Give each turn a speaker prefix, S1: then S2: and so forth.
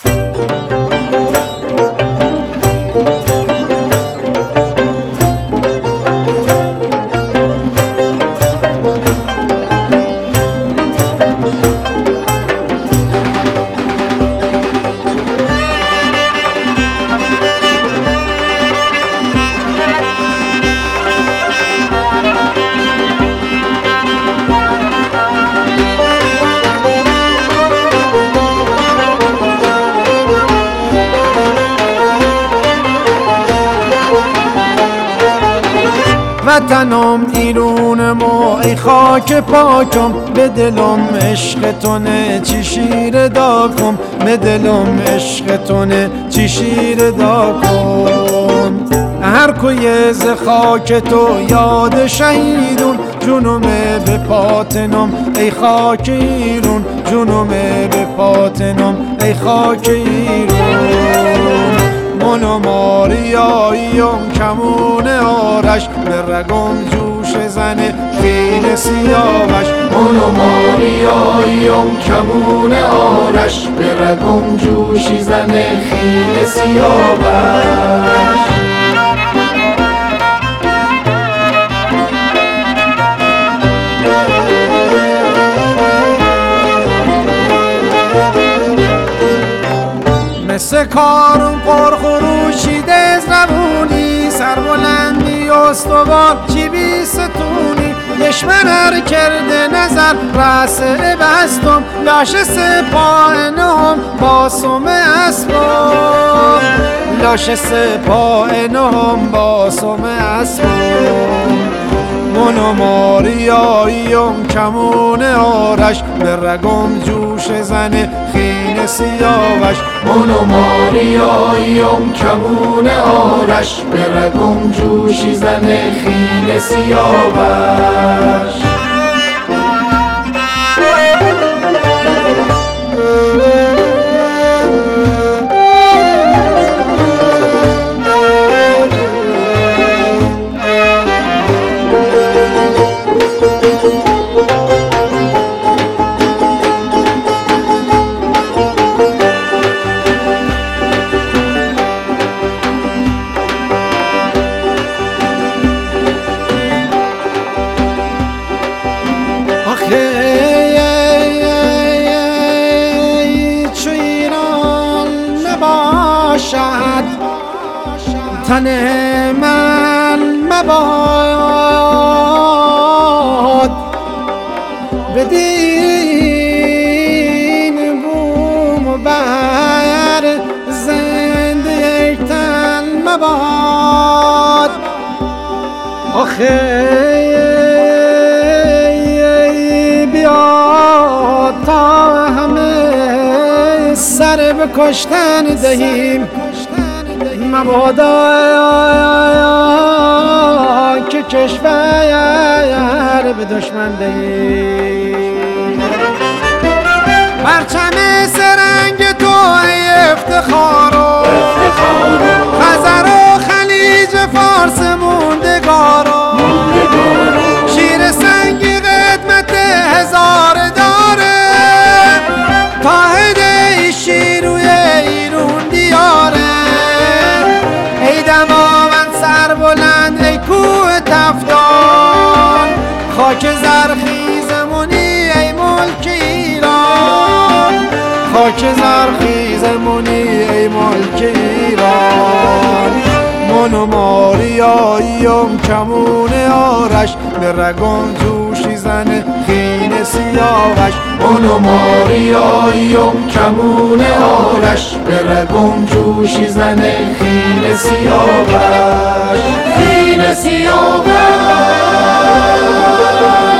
S1: وطنم ایرونم و ای خاک پاکم، به دلم عشق تونه چی شیر داکم، به دلم عشق تونه چی شیر داکم. هر کوی ز خاک تو یاد شهیدون، جونمه به پاتنم ای خاک ایرون، جونمه به پاتنم ای خاک ایرون. من و ماریاییم کمون آرش، به رگم جوش زنه خیل سیاوش.
S2: من و ماریاییم کمون آرش، به رگم جوشی زنه خیل سیاوش.
S1: مثل کارون پرخروشیده از روونی، سربلندی استوار چی بی ستونی. دشمن هر کرده نظر رسه بستم، لاش سپاه نهم باسم اسبم، لاش سپاه نهم باسم اسبم. من و ماریاییم کمون آرش، به رگم جوش زنه خیل سیاوش.
S2: من و ماریاییم کمون آرش، به رگم جوشی زنه خیل سیاوش.
S1: تن من مباد، بدین بوم و بر زنده یک تن مباد. آخه بیا تا همه سر به کشتن دهیم، مبادا که کشور به دشمن دهیم. پرچم سرنگ تو ای افتخارو، خزر و خلیج فارس موندگارو. شیر سنگی قدمت هزار داره، تاهده شیروی ایرون دیاره. ای دماوند سر بلند ای کوه تفتان، خاک زرخیزمونی ای ملک ایران، خاک زرخیزمونی ای ملک ایران. من و ماریاییم کمون آرش، به رگم جوشی زنه خیل سیاوش.
S2: من و ماریاییم کمون آرش، به رگم جوشی زنه خیل سیاوش، خیل سیاوش.